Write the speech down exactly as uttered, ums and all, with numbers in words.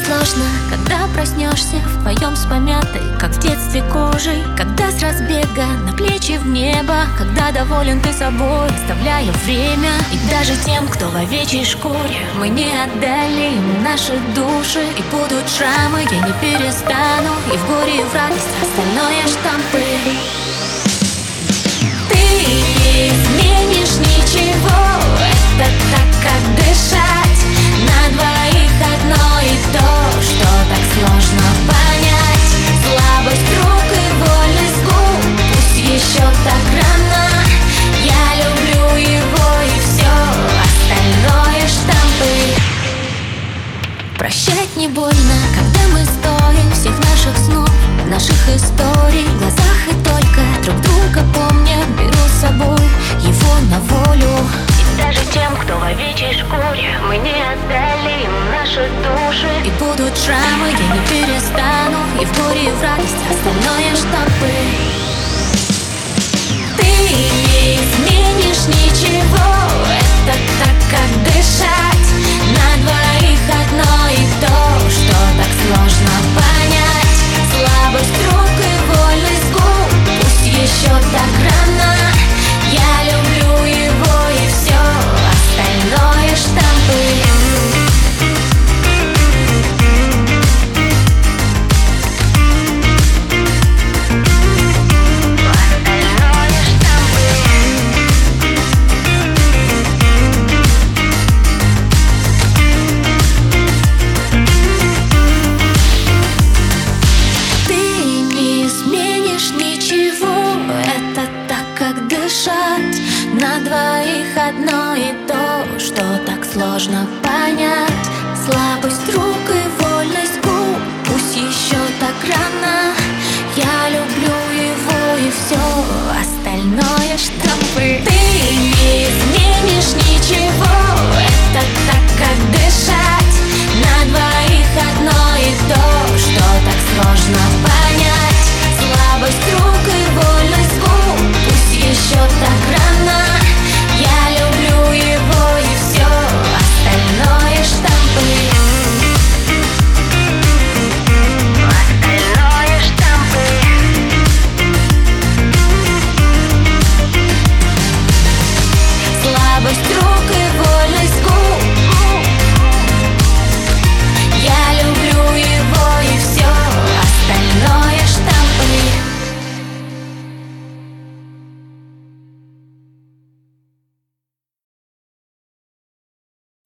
сложно, когда проснешься вдвоем с помятой, как в детстве, кожей. Когда с разбега на плечи в небо, когда доволен ты собой, оставляя время. И даже тем, кто в овечьей шкуре, мы не отдали наши души. И будут шрамы, я не перестану, и в горе, и в радость остальное штампы. Ты не изменишь ничего, это так, как дышать. На двоих одно и то, что так сложно понять. Слабость рук и вольность губ, пусть еще так рано. Я люблю его и все, остальное штампы. Прощать не больно, когда мы стоим всех наших снов, наших историй в глазах, и только друг друга помня, беру с собой его на волю. И даже тем, кто в овечьей шкуре, мы не отдали им наши души. И будут шрамы, я не перестану, и в горе, и в радость остальное штампы. Ты не изменишь ничего, это так, как дышать. На двоих одно и то, что так сложно понять. Слабость рук и вольность губ, пусть еще так рано. Я люблю его и все, остальное штампы. На двоих одно и то, что так сложно понять. Слабость рук